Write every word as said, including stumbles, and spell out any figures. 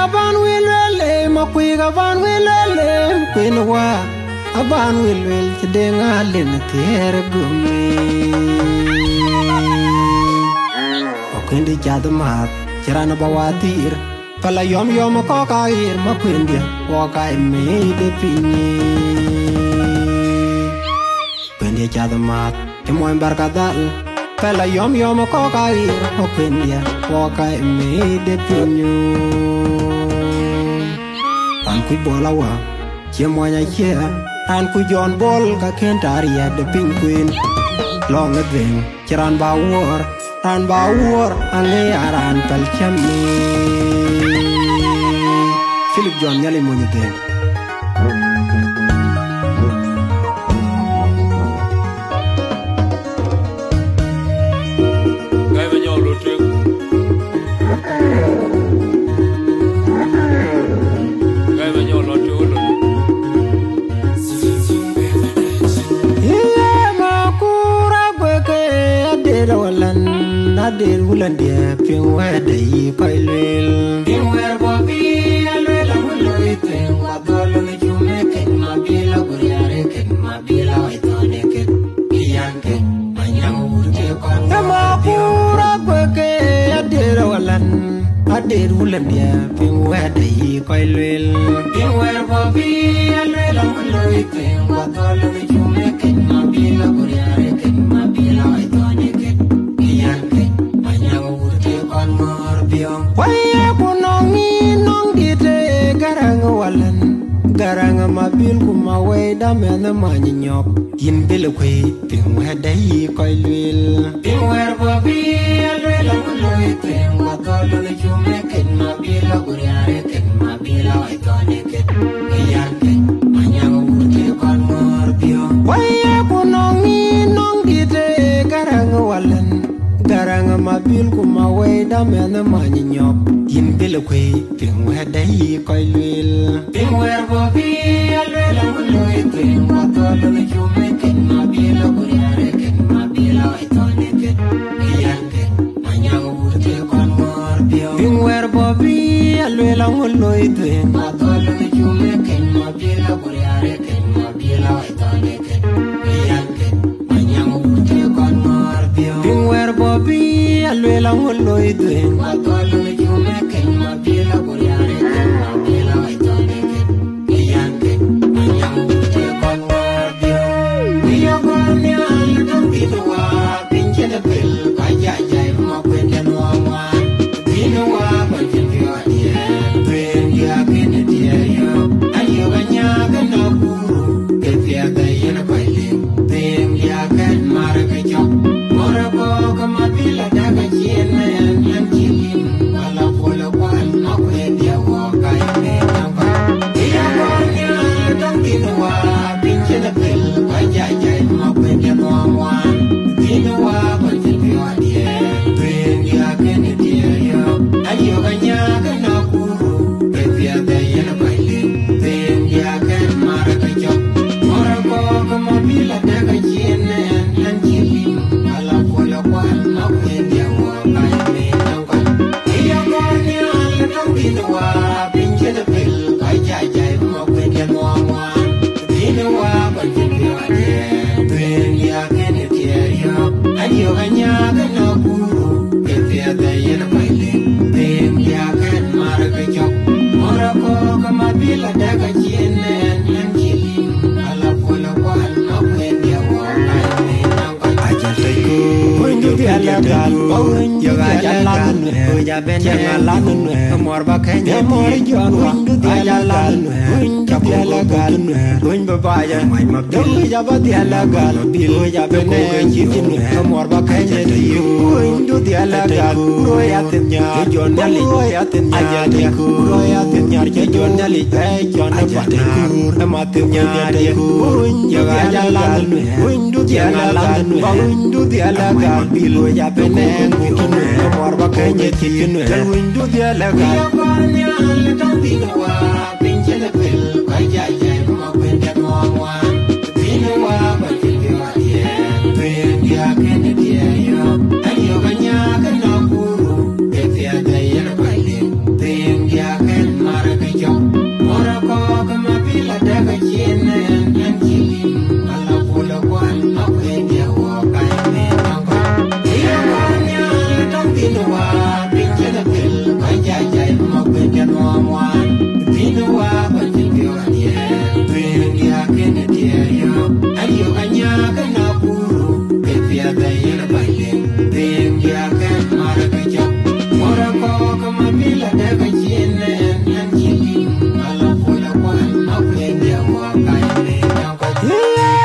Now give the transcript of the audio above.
kaban wilwele makwi kaban wilwele kwinwa aban wilwel chidenga len ter gumi okendi jadmat chirana bawatir pala yom yom ko kair makwendi woka imede pinyi kwendi jadmat timoy barkadal pala yom yom ko kair makwendi woka imede pinyu an kuy bolawa chimoy chia an kuy jon bol ka kentaria de pinguin long adwen chiran bawor ran bawor ange aran pel chami Philip John nyali monye den Gai va nyol lo trek Gai va nyol lo trek lo Iye makura gweke adera walan ader wulan dia ping wede yi pailwel ping wer bobi alwela muloi ping wadolo ni jume ken mabila guriare ken mabila waitone ken iyan ken manyang urte kon makura gweke adera walan ader wulan dia ping wede yi pailwel ping wer bobi alwela muloi ping wadolo ni jume ken mabila guriare ken mabila waitone ken iyan ken Waya kunongi nong dite garang walan garang mabil kuma weda mena manyinyok yin bele kwe ping weda yi koy lwil ping wer bobi alwela muloi ping wadolo ni jume ken mabila guriare ken mabila waitone ken iyan ken manyang urte kon mor biyo Waya kunongi nong dite garang walan garang mabil kuma weda mena manyinyok yin bele kwe ping weda yi koy lwil ping wer bobi alwela muloi ping wadolo ni jume ken mabila guriare ken mabila waitone ken iyan ken manyang urte kon mor biyo ping wer bobi alwela muloi ping wadolo ni jume ken mabila guriare ken mabila waitone ken iyan ken manyang urte kon mor biyo ping wer bobi alwela muloi ping wadolo ni jume ken mabila guriare ken mabila waitone ken iyan ken manyang urte kon mor biyo wiyo goni al dongidwa pinchene bel kajajay makwende noamwa dinwa panjindio die twendia kene die yo ayo ganyaga na buru kefia dayena baile twendia kan marga chok mora ko kamabila daga chiena yan chilin wala fola kwal makwende wo kai me namba iya goni al dongidwa pinchene bel kajajay makwende noamwa dinwa panjindio die twendia kene die yo ayo ganyaga na buru kefia dayena baile twendia kan marga chok mora ko kamabila daga chiena yan chilin wala fola kwal makwende wo kai me namba iya goni al dongidwa pinchene bel kajajay makwende noamwa dinwa panjindio die twendia kene die yo ayo ganyaga na buru kefia dayena baile twendia kan marga chok mora ko kamabila daga chiena yan chilin wala fola kwal makwende wo kai me namba ajal tayko Punju tiala gal, punju tiala gal, puja bende lagun, mor bakenya mor jonwa, aja lagun, punju tiala gal, punju babaja, puja tiala gal, puja bende chitin, mor bakenya tiyu, punju tiala gal, roya tenya, jonali, roya tenya, aja tiku, roya tenya, jonali, jonali, aja matenya, punju aja lagun, punju tiala gal, punju tiala gal. Bilo ya peneng kitune mor bakenya kitune windu dia lega ya kornya le tambino wa pinchele pel